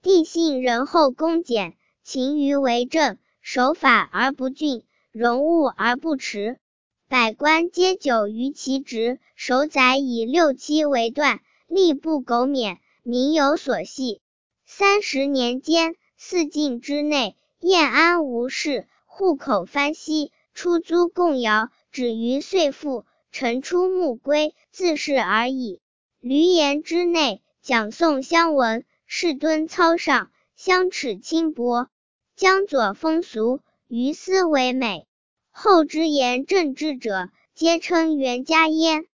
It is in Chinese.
帝信仁厚恭俭，勤于为政，守法而不峻，容务而不迟。百官皆久于其职，守宰以6期为断，吏不苟免，民有所系。30年间，4境之内，晏安无事，户口蕃息，出租贡徭，止于岁赋，臣出牧归，自是而已。闾阎之内，讲诵相闻，士敦操上，相耻轻薄，江左风俗，于斯为美。后之言政治者，皆称元嘉焉。